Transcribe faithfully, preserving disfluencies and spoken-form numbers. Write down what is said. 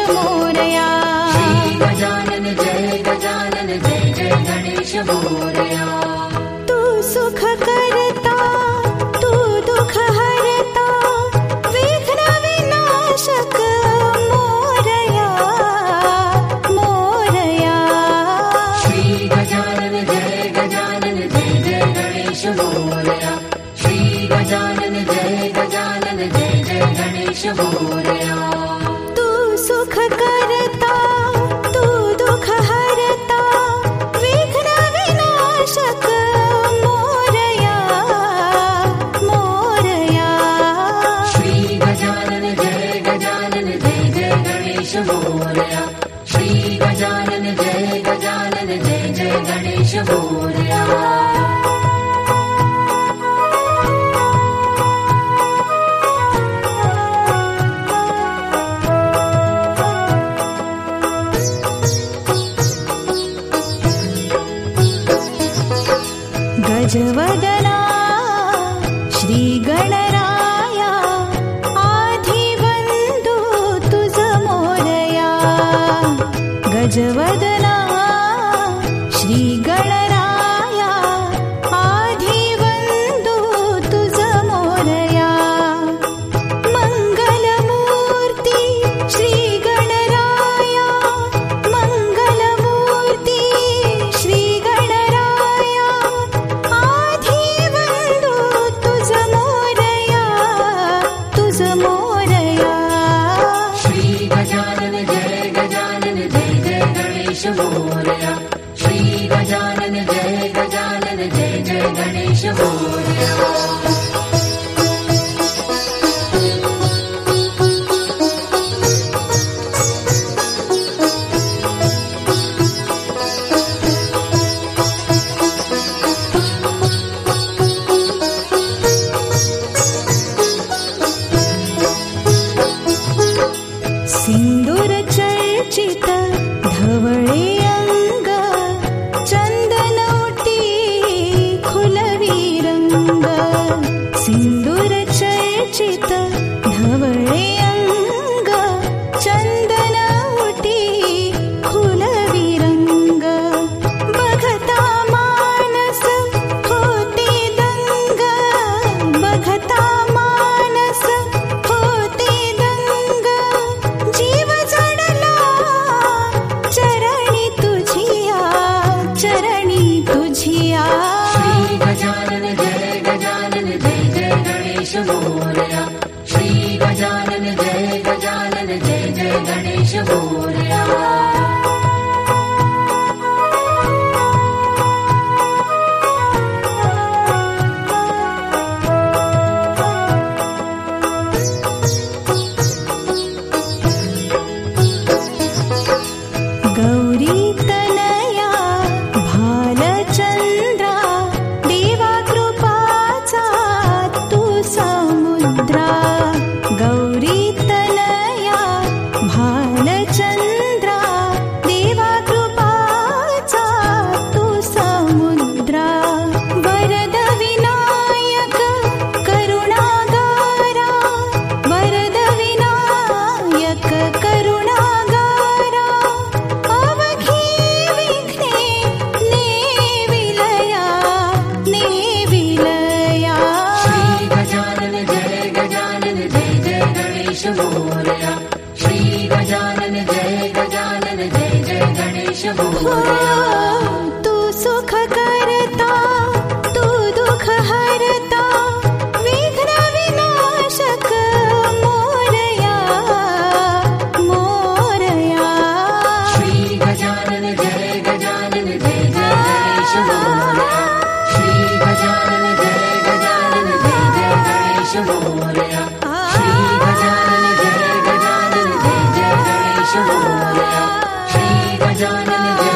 मोरया। श्री गजानन जय गजानन जय जय गणेश मोरया। तू सुख करता तू दुख हरता विघ्न विनाशक मोरया मोरया। श्री गजानन जय गजानन जय जय गणेश मोरया। श्री गजानन जय गजानन जय जय गणेश मोरया। तू सुख करता तू दुख हरता विघ्न विनाशक मोरया मोरया। श्री गजानन जय गजानन जय जय गणेश मोरया। श्री गजानन जय गजानन जय जय गणेश मोरया। गजवदना श्री गणराया आधिबंधू तुझ मोरया। गजवदना श्री गणराया आधिबंधू तुझ मोरया। मंगलमूर्ती श्री गणराया मंगलमूर्ती श्री गणराया आधिबंधू तुझ मोरया तुझ मोरया। श्री गजानन जय गजानन जय जय गणेश मोरया। श्री गजानन जय गजानन जय जय गणेश मोरया। सिंदूर चर्चित धवळे अंग चंदनवटी खुलवी रंग। सिंदूर चर्चित धवळे अंग चंदनवटी खुलवी रंग। बघता मानस होते दंग बघता मानस होते दंग। जीव जडला चरणी तुझिया चरणी तुझिया। श्री गजानन जय गजानन जय जय गणेश मोरया। श्री गजानन जय गजानन जय जय गणेश मोरया। गौरी तनया भालचंद्रा देवा कृपाचा तू समुद्रा। गौरी तनया भालचंद्रा देवा कृपाचा तू समुद्रा। वरद विनायक करुणागारा वरद विनायक करुणागारा। अवघी विघ्ने नेविलया नेविलया। श्री गजानन जय गजानन जय जय गणेश मोरया। श्री गजानन जय गजानन जय जय गणेश मोरया। तू सुख करता तू दुख हरता विघ्न विनाशक मोरया मोरया। श्री गजानन जय गजानन जय जय गणेश मोरया। श्री गजानन जय गजानन जय जय गणेश मोरया। श्री गजानन जय गजानन जय जय गणेश मोरया। श्री गजानन जय